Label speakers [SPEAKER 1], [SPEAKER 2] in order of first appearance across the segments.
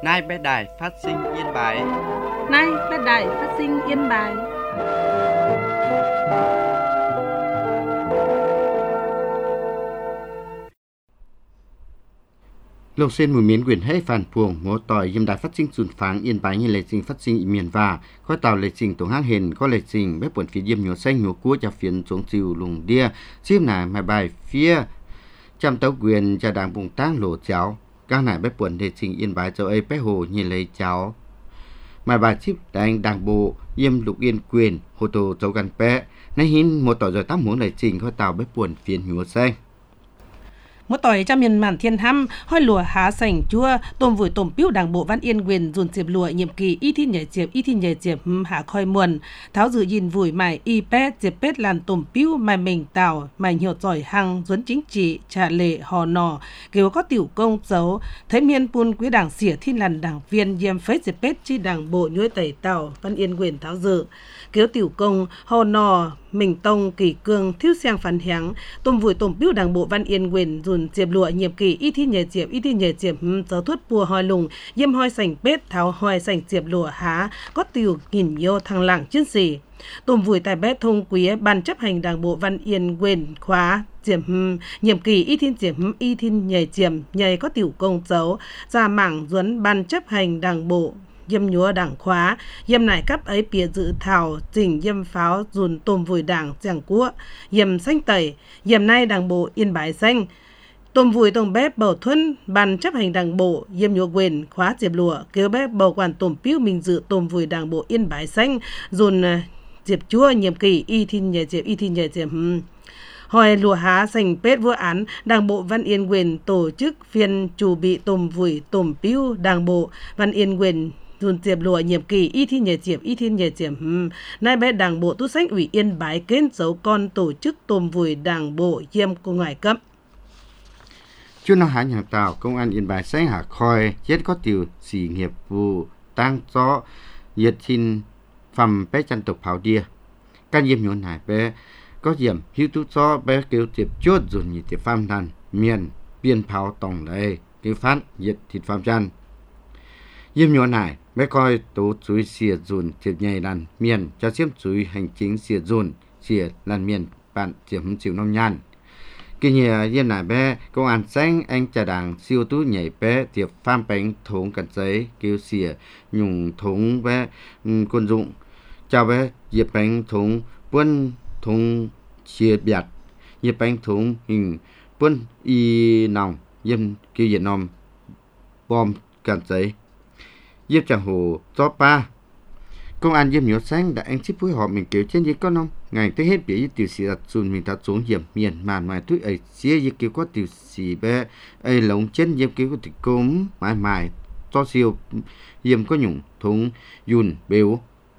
[SPEAKER 1] Nay bé đài phát sinh Yên Bái.
[SPEAKER 2] Nay bé đài phát sinh Yên Bái.
[SPEAKER 3] Lông sen mùi miến quyền hay phản puồng ngô tỏi yếm đài phát sinh dùn pháng Yên Bái như lệ trình phát sinh miền và khói tàu lệ trình tổng hang hền có lệ trình bé buồn phía yếm nhổ xanh nhổ cua cho phiến xuống chiều lùng đia xếp nải mà bài phía trăm tấu quyền cho đảng bùng tang lộ cháu các nải bé buồn lệ trình Yên Bái châu ấy bé hồ như lấy cháu mà bài chip đánh đảng bộ yếm lục yên quyền hồ tô châu gần bé nay hin một tỏi rồi tắm muốn lệ trình khói tàu bé buồn phiến nhổ xanh
[SPEAKER 2] một tỏi trong miền màn thiên hăm hoi lùa há sành chua tôm vùi tôm piu đảng bộ Văn Yên quyền dồn diệp lùa nhiệm kỳ y thi nhảy diệp hạ khoi muồn tháo dự nhìn vùi mài y pet diệp pet làn tôm piu mài mình tàu mài nhiều giỏi hăng duấn chính trị trả lệ hò nò kêu có tiểu công dấu thấy miền pun quý đảng xỉa thiên làn đảng viên yêm phết diệp pet chi đảng bộ nhuế tẩy tàu Văn Yên quyền tháo dự kêu tiểu công hò nò mình tông kỳ cương thiếu sang phản háng tôm vùi tôm piu đảng bộ Văn Yên quyền dồn diệp lụa nhiệm kỳ y thi nhảy diệp giáo thuất bùa hoi lùng yêm hoi sành pet tháo hoi sành diệp lụa há có tiểu nghìn yêu thăng lặng chiến sĩ tôm vùi tại bé thông quý ban chấp hành đảng bộ Văn Yên quyền khóa nhiệm kỳ y thi nhảy diệp nhảy có tiểu công dấu ra mảng duấn ban chấp hành đảng bộ yêm nhúa đảng khóa yêm nải cấp ấy bìa dự thảo chỉnh yêm pháo dùn tôm vùi đảng giảng cua yêm xanh tẩy yêm nay đảng bộ Yên Bái xanh tôm vùi tôm bếp bầu thuân ban chấp hành đảng bộ yêm nhúa quyền khóa diệp lụa kêu bếp bầu quản tôm piu mình dự tôm vùi đảng bộ Yên Bái xanh dùn diệp chua nhiệm kỳ y thi nhảy diệp hồi lùa há sành pết vô án đảng bộ Văn Yên quyền tổ chức phiên chủ bị tôm vùi tôm piu đảng bộ Văn Yên quyền dùn diệp lụa nhiệm kỳ y thi nhảy diệp nay bé đảng bộ tu sách ủy Yên Bái kết dấu con tổ chức tôm vùi đảng bộ yêm của ngoài cấp
[SPEAKER 3] chú nó há nhà tàu công an Yên Bái sáng hạ khoi chết có tiểu sĩ nghiệp vụ tăng gió nhiệt xin phẩm bé chân tục pháo đia các yếm nhốn hải bé có diệm hiếu tú gió bé kêu tiệp chốt dùn nhị tiệp pham đàn miền biên pháo tổng đây kêu phát nhiệt thịt pham chân yếm nhốn hải bé coi tố chuối xìa dùn tiệp nhảy đàn miền cho xiêm chuối hành chính xìa dùn xìa đàn miền bạn tiệp chịu nông nhan kỳ nhẹ yên nải bé công an xanh anh trà đảng siêu tú nhảy bé tiệp pham bánh thốn cẩn giấy kêu xỉa nhung thốn bé quân dụng chào bé diệp bánh thốn quân thốn chia biệt diệp bánh thốn hình quân y nòng yên kêu yên nòng bom cẩn giấy diệp chẳng hồ gió ba công an yếm nhớ xanh đã anh chip phối hợp mình kêu trên dưới con ông ngày tới hết bị tiểu sĩ đặt dùn mình ta xuống hiểm miền màn mài túi ấy xía dưới kêu có tiểu sĩ bé ấy lồng trên yếm kêu có tiểu cốm mài to siêu yếm có nhung thúng yun béo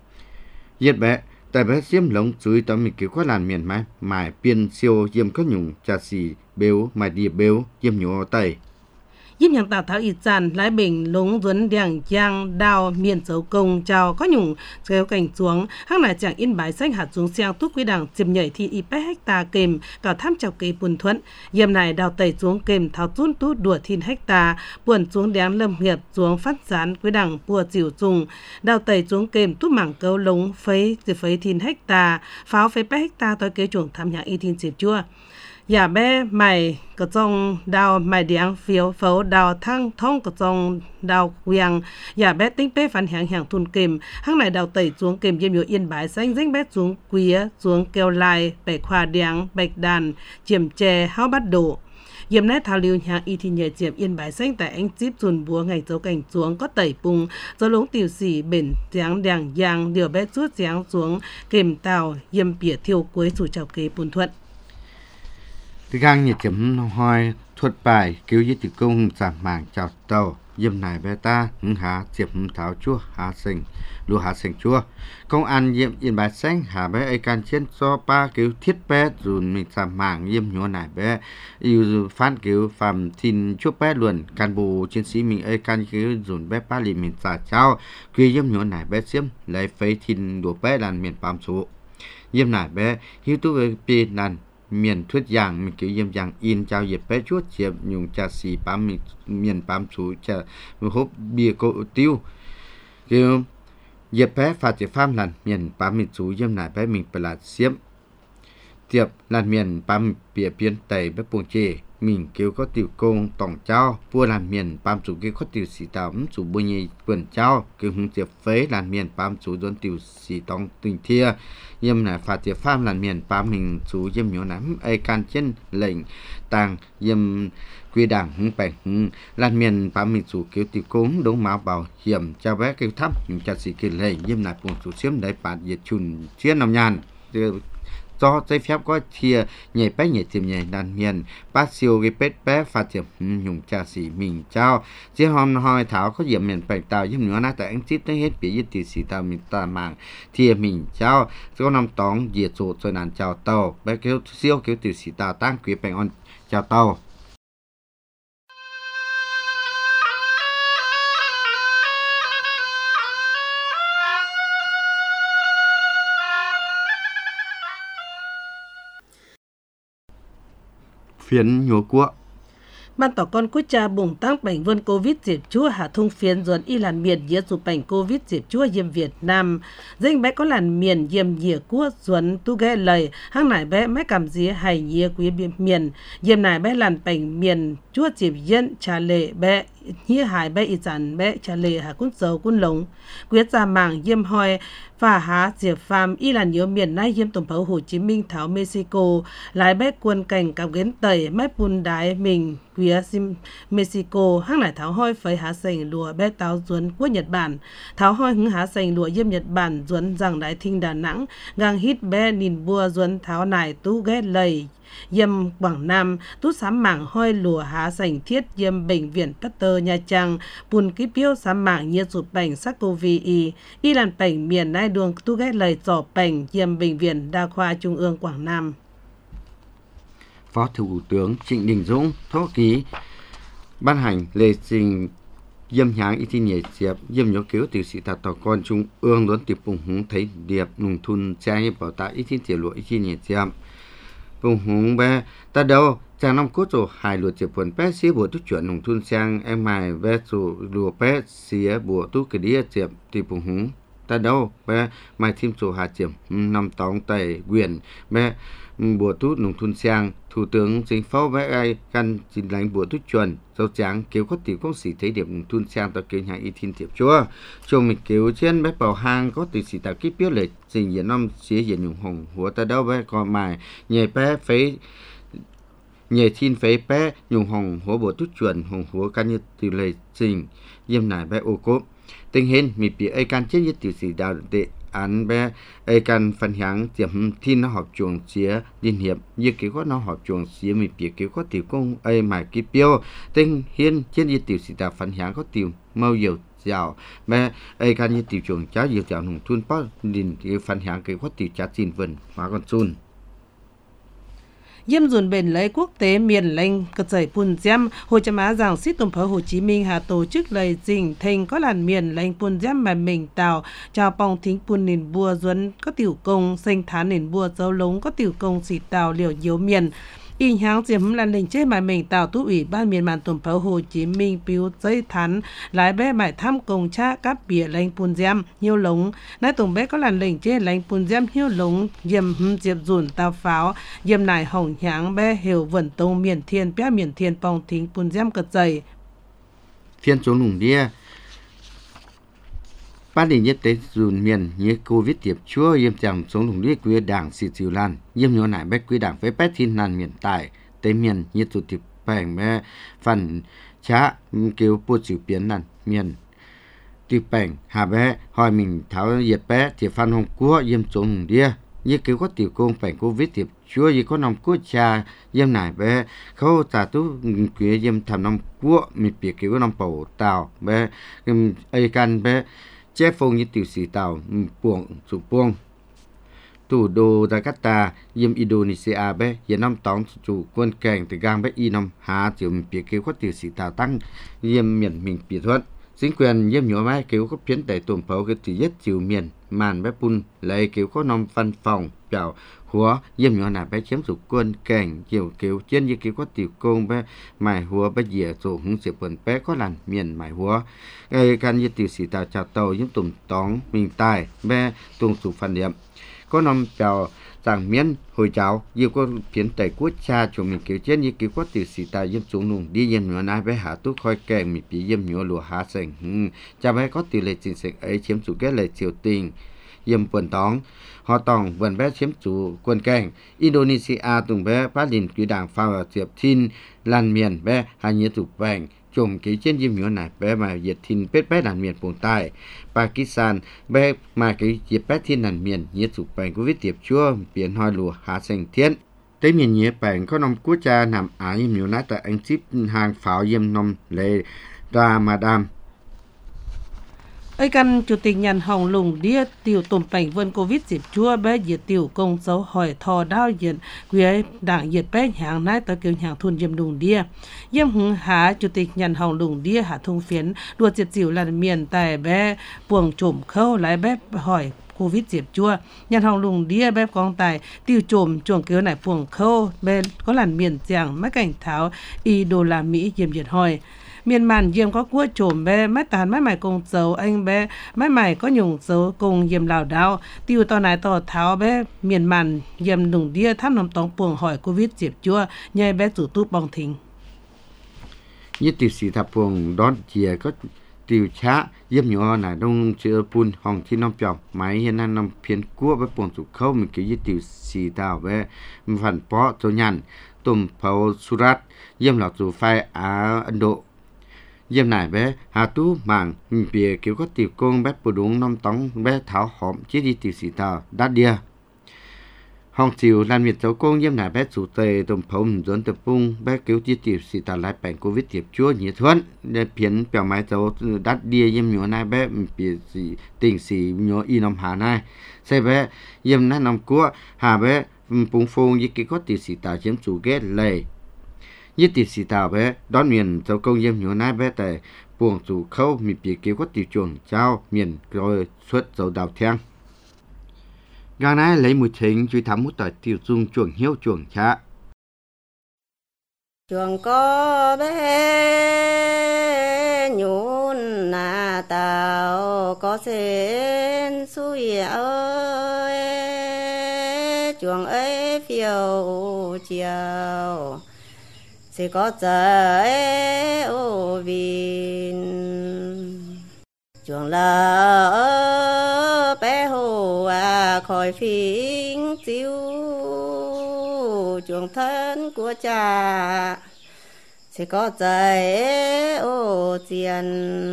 [SPEAKER 3] yết bé tại bé xiêm lồng dưới tấm mình kêu có làn miền mài biên siêu yếm có nhung trà xì béo mài đi béo yếm nhớ tay
[SPEAKER 2] yếm nhang tào tháo ít tràn lái bình lúng duấn đèng giang đào miền dấu công chào có nhung kéo cảnh xuống hang lại chẳng Yên Bái xanh hạt xuống xiang túc quý đảng chiếm nhảy thì ít hecta kềm cả tham chào kế buồn thuận yếm này đào tẩy xuống kềm tháo tún tút đùa thiên hecta buồn xuống đéng lâm hiệp xuống phát gián quý đảng bùa chịu dùng đào tẩy xuống kềm tút mảng câu lúng phấy thiên hecta pháo phấy hecta tới kế chuồng tham nhà y thiên diệp chua nhà bé mày có trong đào mày điang phiếu phấu đào thăng thông có trong đào quyang nhà bé tính bé phản hàng thun kềm hang này đào tẩy xuống kềm yếm nhớ Yên Bái xanh dính bé xuống quía xuống keo lai bạch khoa điang bạch đàn chiềm chè háo bắt đổ yếm nét thao lưu nhà y thì nhờ diệp Yên Bái xanh tại anh chip dùn búa ngày dấu cảnh xuống có tẩy bùng do lúng tiểu xỉ bền giáng đèng giang điều bé suốt giáng xuống kềm tàu yếm bỉa thiêu cuối chủ chào kế buồn thuận
[SPEAKER 3] cái gang nhiệt chấm hoi thuật bài cứu với tử công giảm mảng chào tàu yếm này bé ta há diệp tháo chua há sình lúa há sình chua công an yếm Yên Bái xanh há bé ai can trên so ba cứu thiết bé dùn mình giảm mảng yếm nhúa này bé yêu phát cứu phàm thìn chua bé luôn can bù chiến sĩ mình ai can cứu dùn bé ba lì mình trả trao quy yếm nhúa này bé xiêm lấy phấy thìn đùa bé đàn miền bám số yếm này bé hiếu tu về pin đàn miền thuyết giảng mình kiểu yếm giảng in chào dịp bé chuốt chiệp nhung trà xì bám mình miền bám chú trà hốp bia cổ tiêu kiểu dịp bé phạt chỉ pham lần miền bám mình chú yếm nải bé mình phải là xiêm tiệp lần miền bám bìa biến tẩy bé buông chê mình kêu có tiểu công tổng trao vua làm miền bám chủ kêu có tiểu sĩ tao chủ bùi nhị vườn trao kêu hung tiệp phế làm miền bám chủ đón tiểu sĩ tông tình thia yếm nải phạt tiệp pham làm miền bám mình chủ yếm nhỏ nắm ai can trên lệnh tàng yếm quy đảng hung bèn hung làm miền bám mình chủ kêu tiểu công đống máu bảo hiểm trao bé kêu thấp nhưng chặt sĩ kêu lệnh yếm nải buông chủ xiêm đại bản diệt chun chiến nằm nhàn do giấy phép có chia nhảy bé nhảy tìm nhảy đàn miền bác siêu cái bết bé phạt tiệp nhung trà sĩ mình trao chỉ hôm hỏi thảo có diệm miền bạch tàu giúp nữa tại anh chít tới hết bị giết tỷ sĩ tàu mình ta mạng thì mình trao có năm tóng diệt sổ cho nàn chào tàu bé kêu siêu kêu tỷ sĩ tàu tăng quý bạch on chào tàu phiến nhúa cua
[SPEAKER 2] ban tỏ con quốc cha bùng tăng bệnh vươn covid dịp chúa hạ thung phiến dồn y làn miền dĩa dù bệnh covid dịp chúa diêm Việt Nam dinh bé có làn miền diêm dĩa cua dồn tu ghé lời hang nải bé mấy cảm dĩa hay nhía quý miền diêm nải bé làn bệnh miền chúa dịp dân trà lệ bé nhía hải bé y sản bé trà lệ hạ cún dầu cún lống quyết ra mảng diêm hoi và há diệp phàm y làn nhiều miền nay diêm tổng pháo Hồ Chí Minh tháo Mexico lái bé quân cảnh cặp ghén tẩy mép bùn đái mình quía sim Mexico hang nải tháo hoi phải há sành lùa bé táo duấn của Nhật Bản tháo hoi hứng há sành lùa diêm Nhật Bản duấn rằng đái thinh Đà Nẵng gang hít bé nìn bua duấn tháo nải tú ghé lầy yêm Quảng Nam tút sám mảng hoi lùa há sành thiết yêm bệnh viện Pasteur Nha Trang bùn ký piêu sám mảng nhiệt sụt bệnh SARS-CoV-2 y làn bệnh miền nay đường tu ghé lời trò bệnh yêm bệnh viện Đa khoa Trung ương Quảng Nam.
[SPEAKER 3] Phó Thủ tướng Trịnh Đình Dũng thổ ký ban hành lệ trình yếm nháng y tin nhảy diệp yếm nhớ cứu tiểu sĩ tạt tỏ con Trung ương đón tiệp bùng húng thấy điệp nùng thun trang bảo tạ y tin tiểu lụa y tin nhảy diệp bùng húng bé ta đâu chàng năm cốt rồi hai lụa diệp quần bé xía bùa tu chuyển nùng thun trang em mài bé rồi lụa bé xía bùa tu cái đĩa diệp tiệp bùng húng ta đâu bé mai thêm số hạt diệp năm tóng tẩy quyền bé bùa tu nùng thun trang Thủ tướng Chính phủ bé ai căn chính lãnh bùa tu chuẩn dấu trắng kêu có tiểu công sĩ thấy điểm thun trang tao kêu nhà y thiên tiệp chúa cho mình kêu trên bé bảo hang có tiểu sĩ tạo kíp biết lệ trình diễn năm xía diễn nhung hồng hùa ta đâu bé còn mài nhảy bé phế nhảy thiên phế bé nhung hồng hùa bùa tu chuẩn hồng hùa căn như tiểu lệ trình yếm nải bé ô cốp tình hình mình bị ai căn chết như tiểu sĩ đạo đệ án bé ai căn phân hạng tiệm thiên nó họp chuồng xía liên hiệp như kiểu có nó họp chuồng xía mình bị kiểu có tiểu công ai mà kịp tiêu tình hiên trên như tiểu sĩ đạo phân hạng có tiểu mâu dầu dạo bé ai căn như tiểu chuồng cháu dầu dạo nông thôn bao liền cái phân hạng cái có tiểu trả tiền vườn hóa con chun
[SPEAKER 2] yếm dồn bền lấy quốc tế miền lệnh cật dậy pun giam Hồ Chí Minh rằng xít tổng phó Hồ Chí Minh hà tổ chức lời dình thành có làn miền lệnh pun giam mà mình tạo chào bong thính pun nền bùa duấn có tiểu công xanh thán nền bùa dấu lống có tiểu công xịt tàu liều yếu miền y háng diệm làn lệnh chế mà mình tạo tú ủy ban miền màn tổng phó Hồ Chí Minh piu dây thán lái bé bài thăm công cha các bìa lệnh pun giam hiêu lống nãy tổng bé có làn lệnh chế lệnh pun giam hiêu lống diệm diệp dùn tàu pháo diệm nải hồng háng bé hiểu vẩn tông miền thiên bé miền thiên bong thính pun giam cật dày
[SPEAKER 3] phiên chỗ nùng đia ban định nhất tế dùn miền như Covid tiệp chúa yếm chẳng sống nùng đia quý đảng xịt dìu lan yếm nhỏ nải bé quý đảng với bé thiên nàn miền tại tế miền như tụ tiệp bèng bé phần chá kêu bố chịu biến nàn miền tiệp bèng hà bé hỏi mình tháo diệt bé tiệp phan hồng cua yếm chỗ nùng đia như kêu có tiểu công bèng Covid tiệp chúa gì có nòng cua cha yếm nải bé khâu tà tú quý yếm thầm nòng cua mình bị kêu có nòng bầu tàu bé ai can bé chế phong như tiểu sĩ tàu buông chủ buông thủ đô Jakarta yếm Indonesia bé hiện năm tóng chủ quân cảnh từ gang bé y năm há tiểu mình bị kêu có tiểu sĩ tàu tăng yếm miền mình bị thuận chính quyền yếm nhỏ mai kêu có phiến đại tổng pháo cái tiểu nhất chiều miền màn bé pun lấy kiểu có nông văn phòng chào húa yếm nhỏ nà bé chém sụp quân cảnh kiểu trên như kiểu có tiểu công bé mài húa bé dìa sổ hứng sự bẩn bé có làn miền mài húa can như tiểu sĩ tàu chào tàu những tùm tóng mình tài bé tung sụp phần điểm có nông chào rằng miễn hồi cháu nhiều có phiến tẩy quốc cha cho mình kiểu trên như kiểu có tiểu sĩ tài yếm xuống nùng đi yếm nhỏ nà bé hạ tút khói kèm mình bị yếm nhỏ lùa hạ sành cha bé có tỷ lệ chính sách ấy chiếm chủ kết lệ triều tình yếm quần tóng họ tòng vần bé chiếm chủ quân cảnh Indonesia tùng bé phát đình quý đảng phao ở tiệp thiên lan miền bé hai nhớ tục vàng chùm ký trên diêm nhỏ này bé mà diệt thiên bết bé đàn miền vùng tai Pakistan bé mà cái diệt bé thiên đàn miền nhớ tục vàng của viết tiệp chua biển hoa lùa hạ thành thiên tới miền nhớ bảng có nông quốc gia nằm Á diêm nhỏ tại anh ship hàng pháo diêm nông lệ Ramadan
[SPEAKER 2] ấy căn chủ tịch nhàn hồng lùng đĩa tiểu tùm bảnh vân covid dịp chua bé diệt tiểu công dấu hỏi thò đao diện quý ấy đảng diệt bé hàng nái tới kêu hàng thôn diêm lùng đĩa yếm hứng há chủ tịch nhàn hồng lùng đĩa hạ thông phiến đua diệt tiểu làn miền tại bé buồng trộm khâu lái bé hỏi covid dịp chua nhàn hồng lùng đĩa bé con tài tiêu trộm chuồng kêu này buồng khâu bé có làn miền giảng mấy cảnh tháo $1 diêm diệt hỏi miền màn diêm có cua trộm bé máy tàn máy mày cùng dấu anh bé máy mày có nhung dấu cùng diêm lào đào tiêu tao này tao tháo bé miền màn diêm đùng đĩa thăm nằm tông buồng hỏi covid dịp chua nhai bé chủ tu bong thình
[SPEAKER 3] như tiểu sĩ thập buồng đón chìa có tiểu chá yếm nhỏ này đông chữa pun hồngที่น้องจอมไม้เห็นนั่นน้ำเพียนกั้วไปปนสุเข้ามันกี่ยี่tiểuสีดาวไปฝันเพาะตัวยันตุ่มเผาสุรัตเยี่ยมหลักสู่ไฟอันโดyếm này bé hà tú màng bìa kiểu có tiểu công bé bù đúng năm tống bé tháo hòm chỉ đi tiểu sĩ tàu đắt đia hong chiều làm việc cháu công yếm này bé chủ tề tôm phồng dẫn tập bung bé kiểu chỉ tiểu sĩ tàu lại bệnh covid tiệp chúa nhị thuận để phiến bèo máy cháu đắt đia yếm nhỏ này bé bìa sĩ tình sĩ nhỏ y năm hà này xe bé yếm này năm cua hà bé bung phồng như kiểu có tiểu sĩ tàu chiếm chủ ghét lầy như tiểu sĩ tàu bé đón miền cháu công yếm nhỏ này bé tại buồng chủ khâu mình bị kiểu có tiểu chuồng trao miền rồi xuất dầu đào thang gà này lấy một chính truy thám một tỏi tiểu dung chuồng hiếu chuồng cha
[SPEAKER 4] chuồng có bé nhún là tàu có sen suy ơi chuồng ấy phiêu chiều sẽ có trời ô vin chuồng lỡ bé hồ khỏi phình chiếu chuồng thân của cha sẽ có trời ô tiền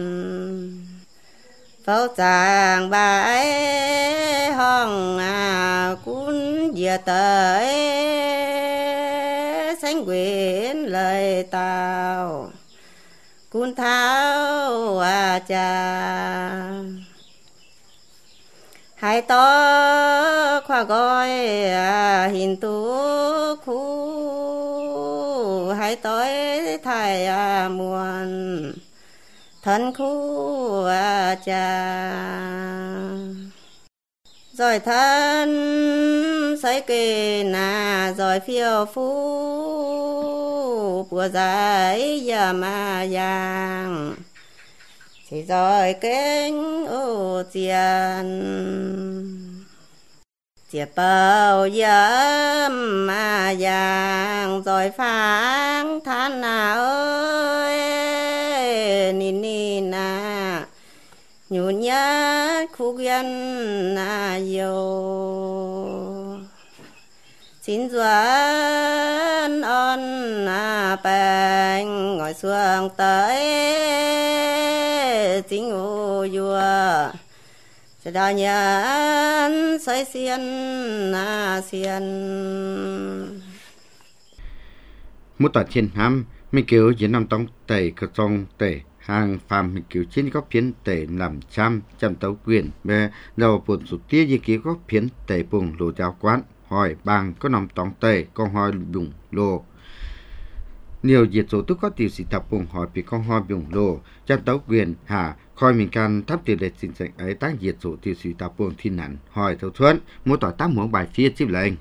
[SPEAKER 4] pháo chàng bãi hong cún dìa tới sánh quyến lời tao cún tháo cha hai to khoa gọi hình tú khu hai tối thầy muôn thân khu cha rồi thân xây kê nà rồi phiêu phú của giải giờ mà giang thì rồi kênh ô tiền chia bao giờ mà giang rồi phán than nào ơi nín à nhún nhát khúc dân à yêu xin doan on bèn ngồi xuống tới chính ô vua sẽ đào nhân xây xiên xiên
[SPEAKER 3] một tòa trên ham mình kiểu diễn năm tông tẩy cơ trong tẩy hàng phàm mình kiểu trên có phiến tẩy làm trăm tấu quyền về đầu buồn sụt tia như kia có phiến tẩy buồn lô giáo quán hỏi bằng có nằm tông tẩy con hỏi đụng lô nhiều diệt số tức có tiểu sĩ tập bùng hỏi bị con hoa bùng lô chân tấu quyền hạ coi mình can thắp tiểu lệ xin sạch ấy tăng diệt số tiểu sĩ tập bùng thiên nạn hỏi thấu thuận mua tỏi tám muỗng bài phía chip lệnh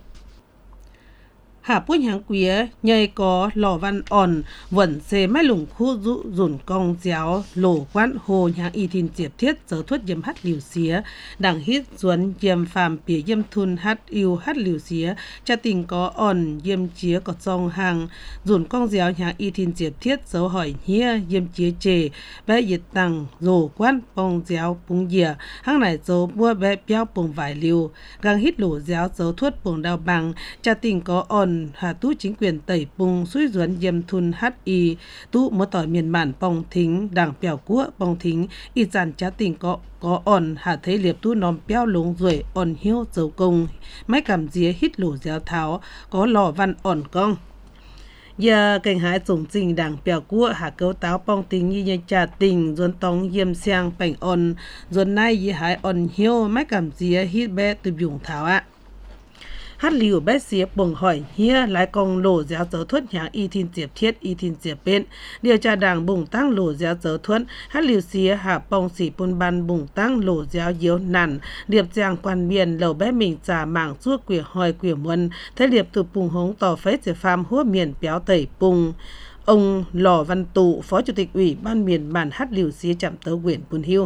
[SPEAKER 2] hạ bún hàng quía nhây có lò văn òn vẫn xê mai lùng khu dụ dùn cong giáo lổ quán hồ nhà y thìn diệp thiết giờ thuất yếm hát liều xía đảng hít duấn yếm phàm bìa yếm thun hát yêu hát liều xía cha tình có òn yếm chía có dòng hàng dùn cong giáo nhà y thìn diệp thiết dấu hỏi hía yếm chía chề bé yết tăng rổ quán bong giáo bùng dìa hàng này dấu bua bé béo bùng vải liều gang hít lổ giáo dấu thuất bùng đào bằng cha tình có òn hà tú chính quyền tẩy bùng suy duẩn yếm thun hát y tú mở tỏi miền bản bong thính đảng bèo cua bong thính y dàn cha tình có òn hà thấy liệp tú nòm béo lúng ruồi òn hiếu dấu công máy cảm día hít lổ giáo tháo có lò văn òn cong giờ cảnh hải dùng trình đảng bèo cua hà cấu táo bong thính như trà tình duẩn tông yếm xiang bảnh òn duẩn nay y hải òn hiếu máy cảm día hít bé từ dùng tháo ạ hát liều bé xía bồng hỏi hia lái công lổ giáo dấu thuất nhà y thìn diệp thiết y thìn diệp bên điều tra đảng bùng tăng lổ giáo dấu thuất hát liều xía hạ bong xỉ bôn ban bùng tăng lổ giáo yếu nản điệp giang quan miền lầu bé mình trả mảng suốt quỷ hỏi quỷ muôn thế điệp từ bùng hống tỏ phế giải phàm hua miền béo tẩy bùng ông Lò Văn Tụ phó chủ tịch ủy ban miền bản hát liều xía chạm tớ huyện Bùn Hiêu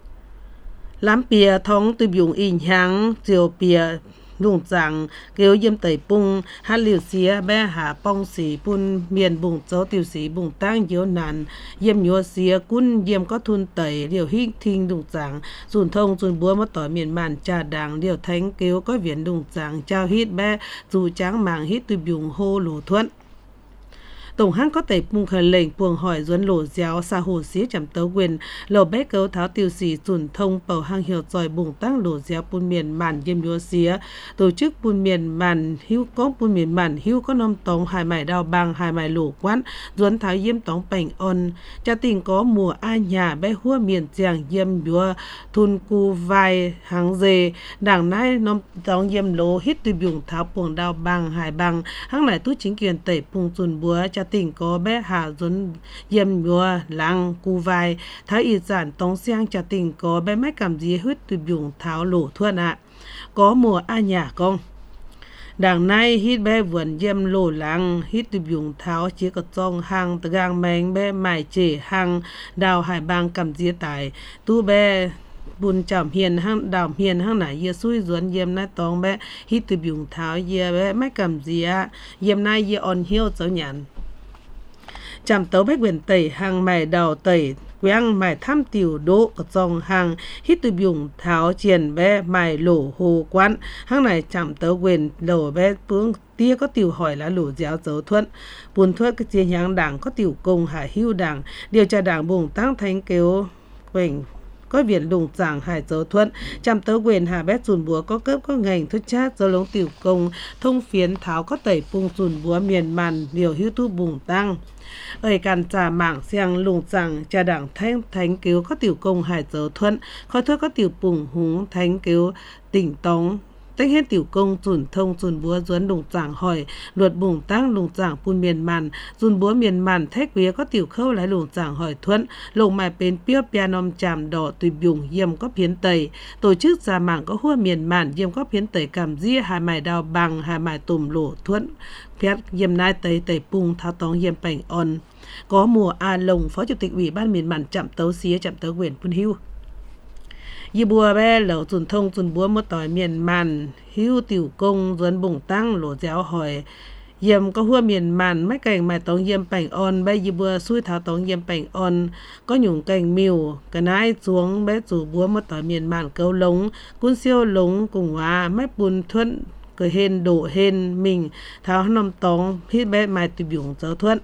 [SPEAKER 2] lắm bìa thống từ dùng in háng diều bìa lùng rằng kêu yếm tẩy bung hát liều xía bé hạ bong xỉ bun miền bùng dấu tiểu sĩ bùng tăng yếu nàn yếm nhua xía cún yếm có thun tẩy liều hít thinh lùng rằng dùn thông dùn búa mất tỏi miền màn trà đàng liều thánh kêu có viễn lùng rằng trao hít bé dù tráng màng hít từ dùng hô lù thuận tổng hãng có tẩy bung khởi lệnh buồng hỏi duẩn lổ giáo xa hồ xía chạm tấu quyền lầu bé cấu tháo tiêu sĩ dùn thông bầu hang hiệu giỏi bùng tăng lổ giáo bun miền màn yêm nhúa xía tổ chức bun miền màn hưu có bun miền màn hưu có nom tống hai mải đào bằng hai mải lổ quán duẩn tháo yêm tống bảnh on cha tình có mùa a nhà bé hua miền giang yêm nhúa thun cu vai hàng dề đảng nai nom tống yêm lỗ hít từ bùng tháo buồng đào bằng hai bằng hang này tú chính quyền tẩy bung dùn búa cha tỉnh có bé hạ dốn yếm nhua lăng cu vai thái y giản tống xiang cha tỉnh có bé máy cảm gì huyết từ dùng tháo lỗ thuận ạ có mùa a nhà công đảng nay hít bé vườn yếm lỗ lăng hít từ dùng tháo chỉ có trong hàng từ gang mèn bé mải chỉ hàng đào hải bang cảm gì tại tu bé bùn chạm hiền hang đào hiền hang nãy giờ suy duẩn yếm nai tong bé hít từ dùng tháo giờ bé máy cảm gì ạ yếm nai giờ on hiếu cháu nhàn chạm tấu bách quyền tẩy hàng mài đào tẩy quang mài tham tiểu đỗ ở trong hàng hít từ dùng tháo triển bé mài lỗ hồ quán hàng này chạm tấu quyền lỗ bé phương tia có tiểu hỏi là lỗ giáo dấu thuận buồn thuận cái chia nhang đảng có tiểu công hải hưu đảng điều tra đảng bùng tăng thánh kêu quỳnh có viện lùng giảng hải dấu thuận chạm tớ quyền hà bét dùn búa có cấp có ngành thuất chát do lống tiểu công thông phiến tháo có tẩy bùng dùn búa miền màn điều hữu tu bùng tăng ơi can trà mảng xiang lùng giảng cha đảng thánh cứu có tiểu công hải dấu thuận khói thuốc có tiểu bùng húng thánh cứu tỉnh tống tách hết tiểu công dùn thông dùn búa duẩn lùng giảng hỏi luật bùng tăng lùng giảng pun miền màn dùn búa miền màn thách vía có tiểu khâu lái lùng giảng hỏi thuận lùng mài bên piêu pianom chàm đỏ tùy dùng yếm có phiến tẩy tổ chức ra mảng có hua miền màn yếm có phiến tẩy cảm di hai mài đào bằng hai mài tùm lỗ thuận phiết yếm nai tẩy tẩy bùng tháo tóng yếm bảnh on có mùa a lồng phó chủ tịch ủy ban miền màn chạm tấu xía chạm tấu quyền Bùn Hiêu y bùa bé lẩu dùn thông dùn búa mất tỏi miền màn hưu tiểu công duẩn bùng tăng lỗ giáo hỏi yếm có hua miền màn mấy cành mài tống yếm bảnh on bé y bùa xui tháo tống yếm bảnh on có nhung cành miu cái nái xuống bé rủ búa mất tỏi miền màn câu lống cún siêu lống cùng hóa mấy bùn thuận cười hên đổ hên mình tháo nằm tống hít bé mài từ dùng giáo thuận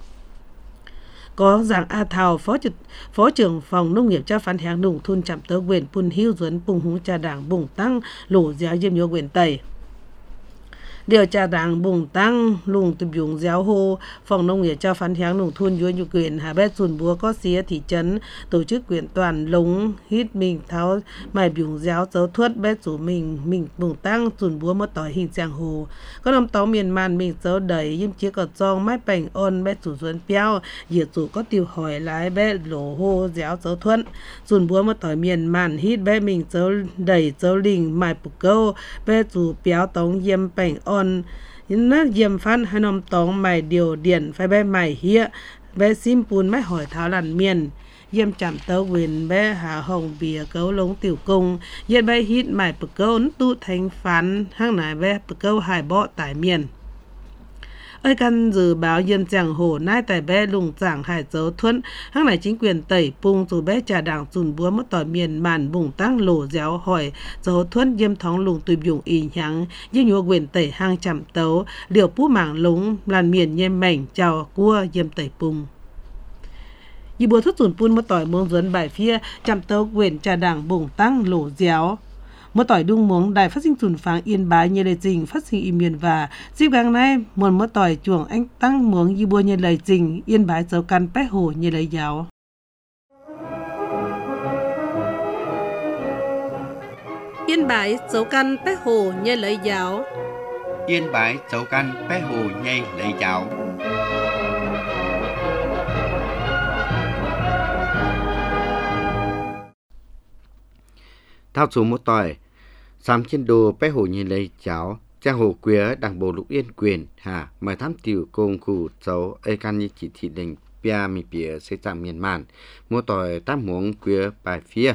[SPEAKER 2] có giảng A Thảo phó trưởng phòng nông nghiệp cha phán hàng nông thôn chạm tớ quyền Bùn Hiêu duẩn bùng húng cha đảng bùng tăng lỗ giáo yếm nhua quyền tẩy điều tra đảng bùng tăng lùng tập dụng giáo hồ phòng nông nghiệp cho phán thiáng nông thôn dưới nhu quyền hà bét dùn búa có xía thị trấn tổ chức quyền toàn lống hít mình tháo mài biủng giáo dấu thuất bét rủ mình bùng tăng dùn búa mất tỏi hình giang hồ có nằm táo miền man mình dấu đẩy yếm chiếc cọt giong mái bành ôn bét rủ duân béo diệt rủ có tiêu hỏi lái bét lỗ hô giáo dấu thuất dùn búa mất tỏi miền man hít bét mình dấu đẩy dấu lình mài bục câu bét rủ béo tống yếm bành ôn nó yếm phan hai nằm tống mài điều điện phải bét mài hía bét sim pun mái hỏi tháo làn miền yếm chạm tấu quyền bé hà hồng bìa cấu lống tiểu cung yết bé hít mài bực câu tu thành phán hang nải bé bực câu hải bọ tải miền ơi căn dự báo yếm giang hồ nai tại bé lùng giảng hải dấu thuẫn hang nải chính quyền tẩy pung dù bé trà đảng dùn búa mất tỏi miền màn bùng tăng lổ giáo hỏi dấu thuẫn yếm thóng lùng tùy dùng ý nhắng yếm nhua quyền tẩy hang chạm tấu liều pú mảng lúng làn miền nhem mảnh chào cua yếm tẩy pung y bùa thất dùn pun một tỏi muông duấn bài phía chạm tấu quyền trà đảng bùng tăng lổ déo một tỏi đung muống đài phát sinh dùn pháng Yên Bái như lời trình phát sinh im miền và dịp gang nay một tỏi chuồng anh tăng muống y bùa như lời trình Yên Bái dấu căn pét hồ như lời giáo Yên Bái dấu căn pét hồ như lời giáo
[SPEAKER 1] Yên Bái dấu căn pét hồ nhây lấy giáo
[SPEAKER 3] thao số một tỏi sám trên đồ bé hồ nhìn lấy cháu trang hồ quế đảng bộ lục yên quyền hà mời thám tiểu công cụ cháu ai can như chỉ thị định bia mi bia sẽ chạm miền màn một tỏi tam muống quế bài phía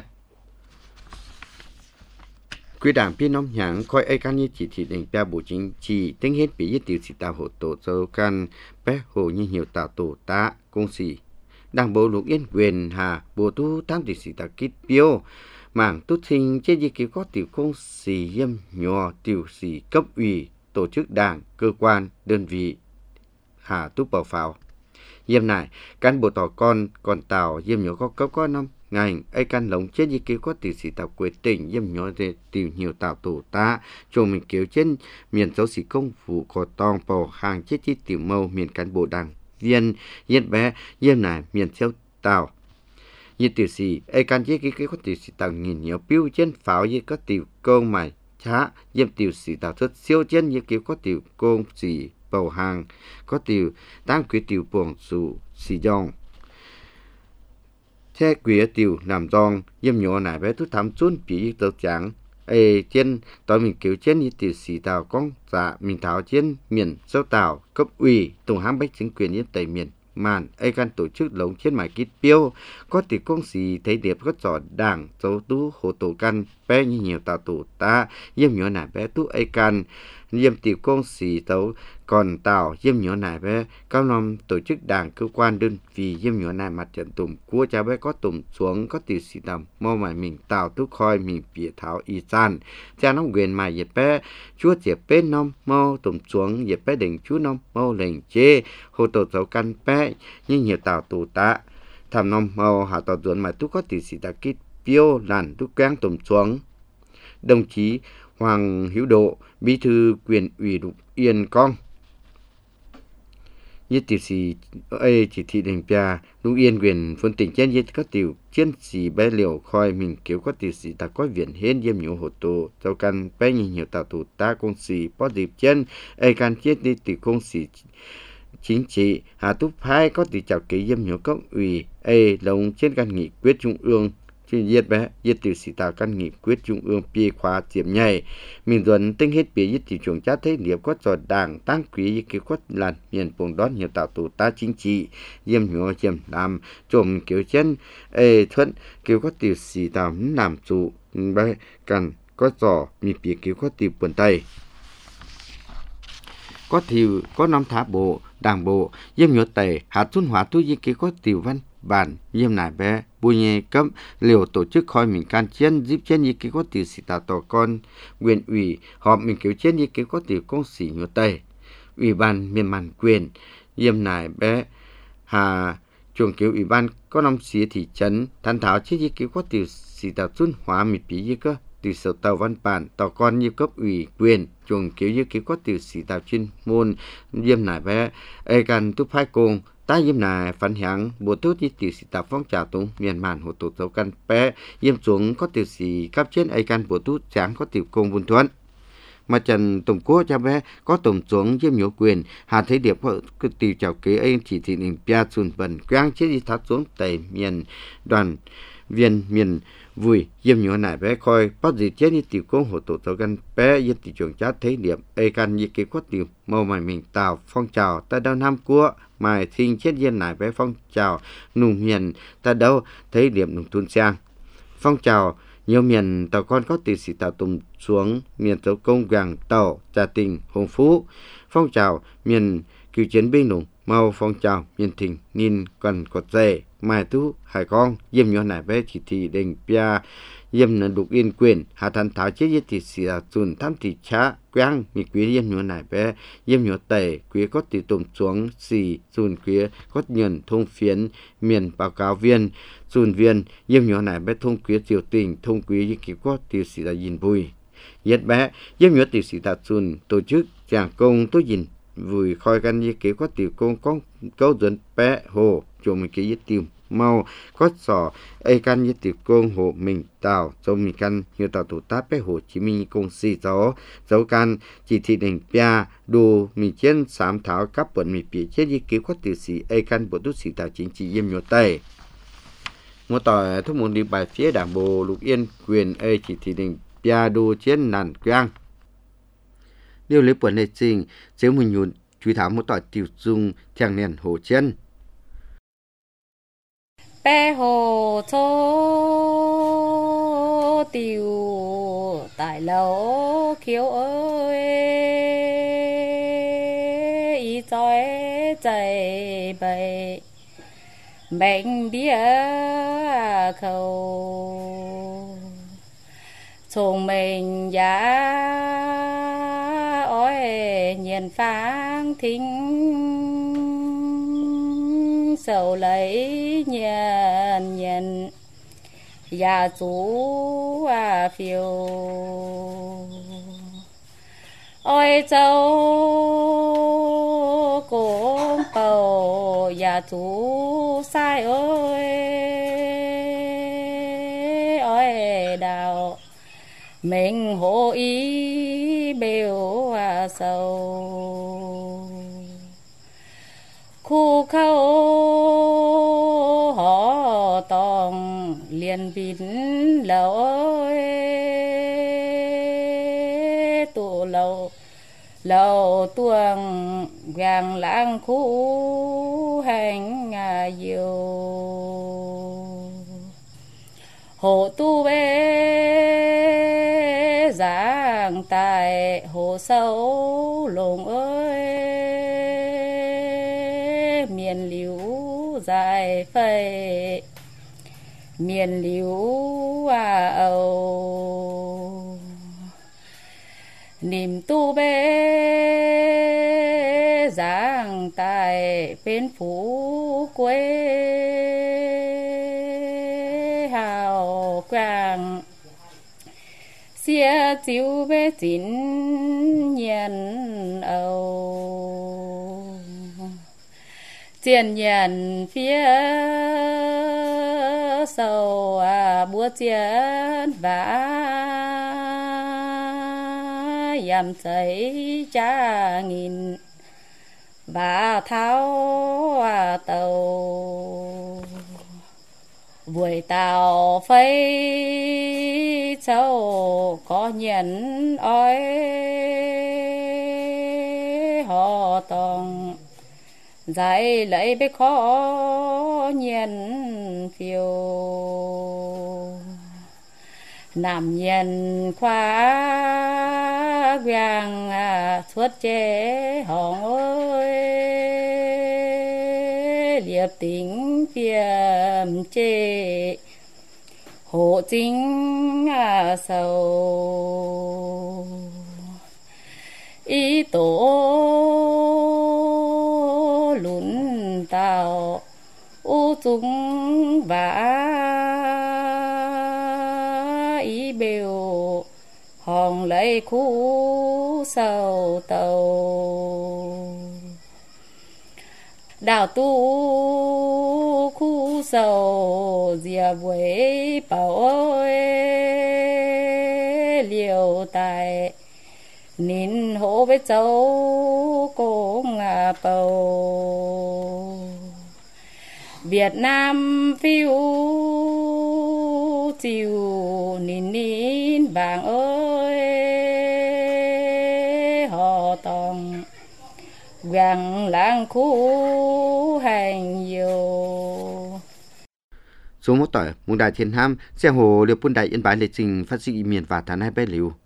[SPEAKER 3] quế đảng pin nông nhãng coi ai can như chỉ thị định bia bộ chính trị tính hết bị tiểu sĩ tạo hộ tổ cháu can bé hồ như nhiều tạo tổ tá công sĩ đảng bộ lục yên quyền hà bộ tu thám tiểu sĩ tạo kít biêu mảng tốt sinh trên di cứu có tiểu công sĩ yếm nhỏ tiểu sĩ cấp ủy tổ chức đảng cơ quan đơn vị hà túc bảo pháo yếm này cán bộ tỏ con còn tàu yếm nhỏ có cấp có năm ngành ai can lồng trên di cứu có tiểu sĩ tạo quế tỉnh yếm nhỏ để tiểu nhiều tạo tổ ta cho mình cứu trên miền giáo sĩ công vụ có tòng bảo hàng chết chi tiểu mâu miền cán bộ đảng viên yết bé yếm này miền theo tàu như tiểu sĩ ai can chế cái có tiểu sĩ tạo nghìn nhiều piu trên pháo như có tiểu công mày chá yếm tiểu sĩ tạo thất siêu trên như kiểu có tiểu công sĩ bầu hàng có tiểu tăng quý tiểu buồng sủ xì dòng thế quý tiểu làm dòng yếm nhỏ này bé thu thắm chốn bị tớ trắng trên tao mình kiểu trên như tiểu sĩ tạo con dạ mình tháo trên miền sâu tạo cấp ủy tổng hãng bách chính quyền yếm tây miền màn ai can tổ chức lống trên mải kít piêu có tỷ công sĩ thấy đẹp có trò đảng dấu tú hồ tổ căn bé như nhiều tạo tổ ta yếm nhỏ nải bé tú ai can yếm tiểu công sĩ tấu còn tàu yếm nhỏ nải bé cao năm tổ chức đảng cơ quan đơn vị yếm nhỏ nải mặt trận tùm cua cha bé có tùm xuống có tiểu sĩ tầm mò mải mình tàu tú khoi mình bịa tháo y san cha nông quyền mải dệt bé chúa dệt bé nông mò tùm xuống dệt bé đỉnh chú nông mò lệnh chê hồ tổ dấu căn bé như nhiều tàu tổ ta thầm nông mò hạ tàu tuần mải tú có tiểu sĩ ta kít piêu làn tú quang tùm xuống đồng chí Hoàng Hữu Độ bí thư quyền ủy Lục Yên con như tiểu sĩ chỉ thị định bia Lục Yên quyền phân tỉnh trên như các tiểu chiến sĩ bé liều khoi mình kiểu có tiểu sĩ ta có viện hên yếm nhiều hộ tổ châu căn bé nhiều tạo tổ ta công sĩ có dịp trên ai can chết đi tiểu công sĩ chính trị hà túc phái có tiểu chào ký yếm nhiều cấp ủy lồng trên căn nghị quyết trung ương trên yết bé yết tiểu sĩ tạo căn nghị quyết trung ương pi khóa tiệm nhảy mình dần tinh hết bị yết tiểu trưởng chát thế liệp có trò đảng tăng quý kiểu có làn miền vùng đón nhiều tạo tổ ta chính trị yếm nhỏ yếm làm trộm kiểu trên thuận kiểu có tiểu sĩ tạo làm chủ bé cần có trò mình bị kiểu có tiểu quần tay có thiểu có năm thả bộ đảng bộ yếm nhỏ tẩy hạt xuân hóa tu yết kiểu có tiểu văn bản yếm nải bé bùi nhẹ cấp liều tổ chức khoi mình can chiến giúp trên như cái có tiểu sĩ tạo tổ con quyền ủy họp mình kiểu trên như cái có tiểu công sĩ nhiều tây ủy ban miền màn quyền yếm nải bé hà chuồng kiểu ủy ban có năm sĩ thị trấn thanh thảo trên như cái có tiểu sĩ tạo xuân hóa mình bị như cơ từ sở tàu văn bản tàu con như cấp ủy quyền chuồng kiểu như kiểu có từ sĩ tàu chuyên môn diêm nải bé ai cần tu phái công ta diêm nải phản hạng bộ tốt như từ sĩ tàu phong trào tung miền màn hồ tổ dấu căn bé diêm xuống có từ sĩ cấp trên ai cần bộ tốt chẳng có từ công buôn thuận mà trần tổng quốc cho bé có tổng xuống diêm nhổ quyền hà thấy điệp vợ cứ từ chào kế anh chỉ thị đình pia xuân bẩn quang chết đi thắt xuống tây miền đoàn viên miền vui diêm nhổ nải bé coi bắt gì chết đi tiểu công hồ tổ dấu căn bé diêm thị trường chát thấy điệp ai cần như kế quát tiểu màu mày mình tàu phong trào ta đâu nam cua mài sinh chết diêm nải bé phong trào nùng miền ta đâu thấy điệp nùng tuôn sang phong trào nhiều miền tàu con có từ sĩ tàu tùng xuống miền tàu công vàng tàu trà tình hồng phú phong trào miền cựu chiến binh nùng mau phong trào miền thình ninh cần cột dề mai tú hải con diêm nhỏ nải bé chỉ thị đình pia diêm là đục yên quyền hà thành thảo chết với thị sĩ tuần tham thị cha quang mi quý diêm nhỏ nải bé diêm nhỏ tẩy quý có từ tùng xuống xì tuần quý có nhận thông phiến miền báo cáo viên xuân viên diêm nhỏ nải bé thông quý triều tình thông quý như kiểu có tiêu sĩ là nhìn vui yết bé diêm nhỏ tiêu sĩ đạt xuân tổ chức giảng công tôi nhìn vui khoi gan như kiểu có tiểu công có câu dẫn bé hồ cho mình cái tiêu mau có sò ai can như tiểu công hồ mình tàu cho mình can như tàu tụ tá bé hồ chí minh công sĩ dấu can chỉ thị đình pia đồ mình trên sám thảo các bận mình bị chết như kiểu có tiểu sĩ ai can bộ tút sĩ tàu chính trị diêm nhỏ tây một tỏi thúc muốn đi bài phía đảng bộ lục yên quyền ai chỉ thị đình pia đồ chiến nàn quang điều lấy buồn này trình nếu mình nhún chú thảo một tỏi tiểu dung thằng nền hồ chân
[SPEAKER 5] bé hồ cho tiểu tại lầu khiếu ơi ý chói chạy bầy bệnh bia khâu chồng mình giá ôi nhiên phang thính sầu lấy nhiên nhiên gia chú phiêu ôi châu cũng bầu gia chú sai ơi ôi đào mình hộ ý bèo sầu khu khâu họ tòng liền vịn lầu ơi tụ lầu tuồng vàng lãng khu hành diều hồ tu bê giang tại hồ sâu lồng ơi miền liễu dài phây miền liễu âu niềm tu bê giang tại bên phú quê hào quang xia chiếu bê chín nhân âu tiền nhận phía sau búa chiến và yam thấy cha nghìn và tháo tàu buổi tàu phây châu có nhận oi họ tòng giải lấy bế khó nhiên phiêu nam nhân khoa vàng xuất chế hòn ơi liệp tính phiềm chê hộ chính sầu ý tổ lún tàu u chúng và ý bèo tại khu sầu tàu đào tu khu sầu dìa với bảo ơi liều tại nín hổ với châu cũng bầu Việt Nam phiêu chiều nín nín bảng ơi họ tòng vàng lang khu hành nhiều
[SPEAKER 3] số một tỏi mùng đại thiên ham xe hồ liều bún đại yên bái lệ trình phát sinh miền và thán hai bé liu